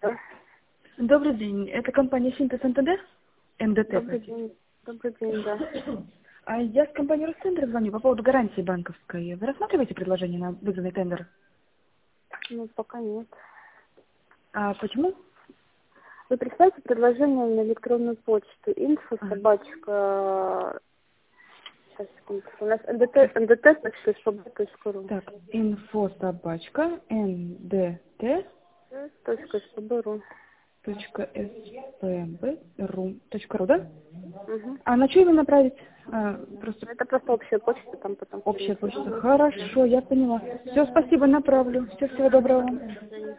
Добрый день. Это компания Синтез НТД? МДТ, Добрый простите. день. Добрый день, да. Я с компании Росцентр звоню по поводу гарантии банковской. Вы рассматриваете предложение на вызванный тендер? Ну, пока нет. А почему? Вы присылаете предложение на электронную почту. Инфо, А, собачка... Сейчас, секундочку. У нас ndt.spb.ru. Так, info собачка .spb.ru. ndt.spb.ru, да? Угу. А на что его направить? Просто Это просто общая почта, там потом... общая почта. Хорошо, я поняла. Все, спасибо, направлю. Всего доброго вам.